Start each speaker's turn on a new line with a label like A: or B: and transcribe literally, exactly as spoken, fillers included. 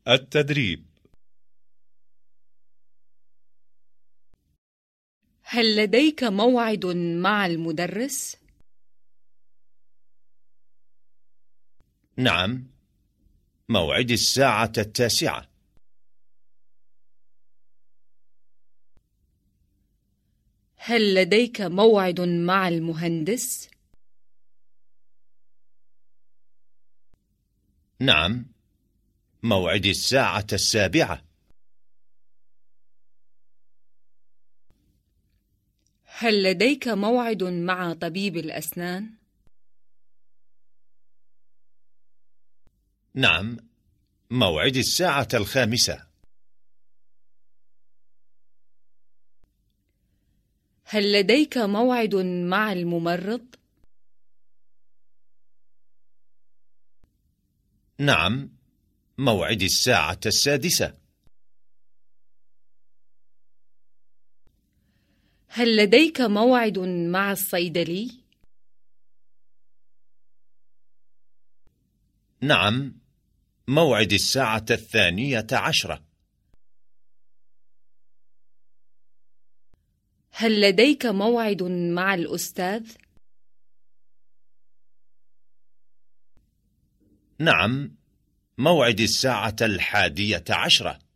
A: التدريب.
B: هل لديك موعد مع المدرس؟
C: نعم، موعد الساعة التاسعة.
B: هل لديك موعد مع المهندس؟
C: نعم، موعد الساعة السابعة.
B: هل لديك موعد مع طبيب الأسنان؟
C: نعم، موعد الساعة الخامسة.
B: هل لديك موعد مع الممرض؟
C: نعم، موعد الساعة السادسة.
B: هل لديك موعد مع الصيدلي؟
C: نعم، موعد الساعة الثانية عشرة.
B: هل لديك موعد مع الأستاذ؟
C: نعم، موعد الساعة الحادية عشرة.